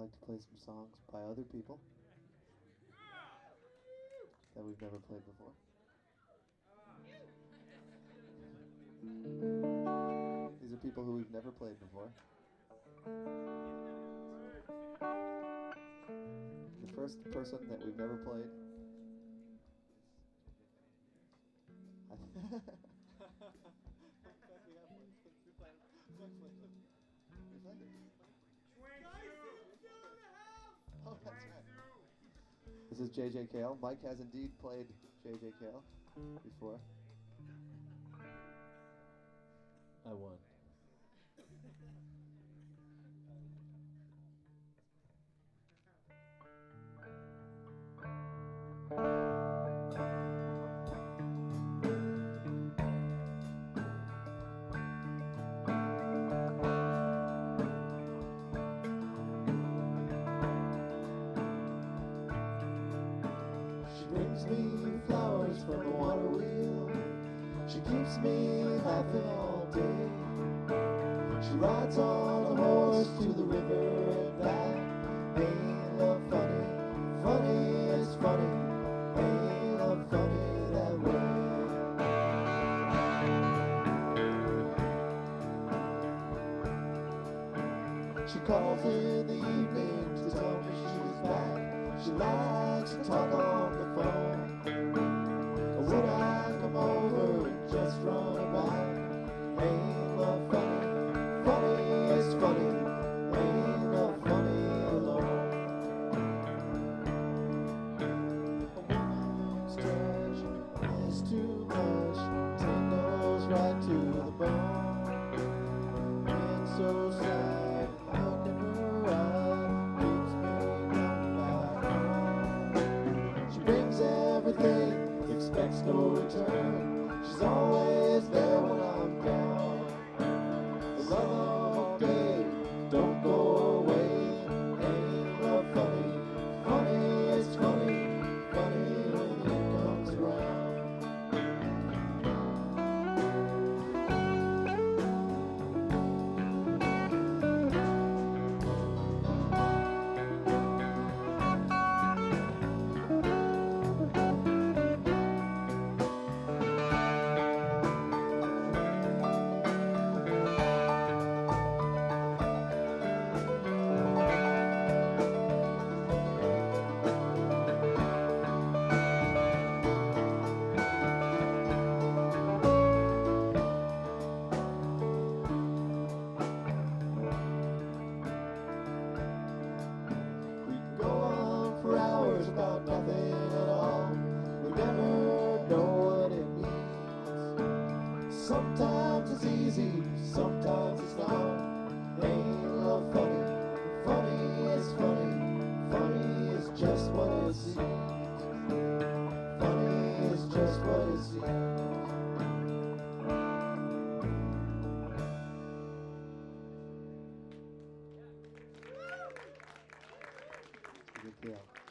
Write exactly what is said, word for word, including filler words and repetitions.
like to play some songs by other people that we've never played before. These are people who we've never played before. The first person that we've never played. Oh, that's right. This is J J Cale. Mike has indeed played J J Cale before. I won. She brings me flowers from the water wheel. She keeps me laughing all day. She rides on a horse to the river and back. Ain't love funny? Funny is funny. Ain't love funny that way? She calls in the evening to tell me she's back. She likes to talk on the phone. Would I come over and just run about? Ain't love funny? Funny is funny. Ain't love funny alone? A woman's touch is too much. Tingles right to the bone. It's so sad. Look in her eye. Keeps me coming back home. She brings everything, expects no return. She's always there when I'm down. The love all day, don't go away. Ain't love funny? Funny is funny. Funny when it comes around. For hours about nothing at all. We never know what it means. Sometimes it's easy, sometimes it's not. Ain't love funny? Funny is funny. Funny is just what it seems. Funny is just what it seems. Good deal.